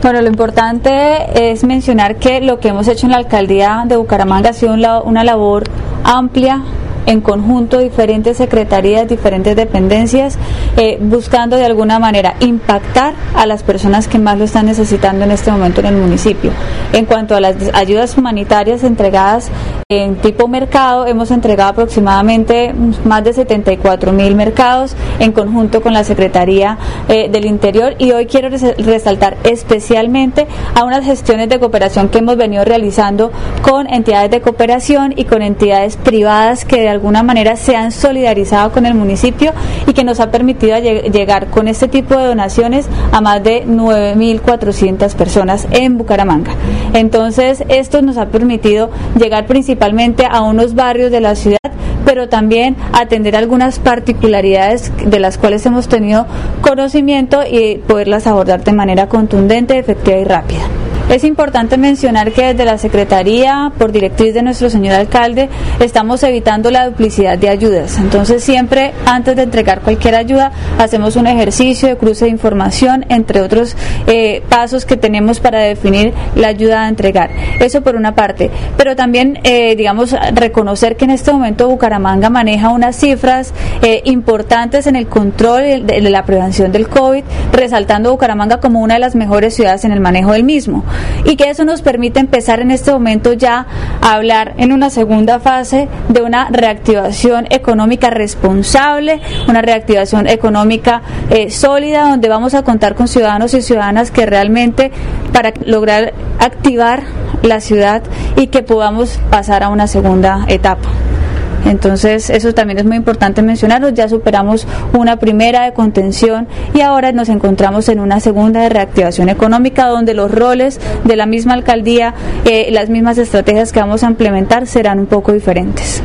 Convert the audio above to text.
Bueno, lo importante es mencionar que lo que hemos hecho en la alcaldía de Bucaramanga ha sido una labor amplia, en conjunto, diferentes secretarías, diferentes dependencias, buscando de alguna manera impactar a las personas que más lo están necesitando en este momento en el municipio. En cuanto a las ayudas humanitarias entregadas en tipo mercado, hemos entregado aproximadamente más de 74.000 mercados en conjunto con la Secretaría del Interior, y hoy quiero resaltar especialmente a unas gestiones de cooperación que hemos venido realizando con entidades de cooperación y con entidades privadas que de alguna manera se han solidarizado con el municipio y que nos ha permitido llegar con este tipo de donaciones a más de 9.400 personas en Bucaramanga. Entonces, esto nos ha permitido llegar principalmente a unos barrios de la ciudad, pero también atender algunas particularidades de las cuales hemos tenido conocimiento y poderlas abordar de manera contundente, efectiva y rápida. Es importante mencionar que desde la Secretaría, por directriz de nuestro señor alcalde, estamos evitando la duplicidad de ayudas. Entonces, siempre antes de entregar cualquier ayuda, hacemos un ejercicio de cruce de información, entre otros pasos que tenemos para definir la ayuda a entregar. Eso por una parte. Pero también, reconocer que en este momento Bucaramanga maneja unas cifras importantes en el control de la prevención del COVID, resaltando Bucaramanga como una de las mejores ciudades en el manejo del mismo. Y que eso nos permite empezar en este momento ya a hablar en una segunda fase de una reactivación económica responsable, una reactivación económica sólida, donde vamos a contar con ciudadanos y ciudadanas que realmente, para lograr activar la ciudad y que podamos pasar a una segunda etapa. Entonces, eso también es muy importante mencionarlo. Ya superamos una primera de contención y ahora nos encontramos en una segunda de reactivación económica, donde los roles de la misma alcaldía, las mismas estrategias que vamos a implementar serán un poco diferentes.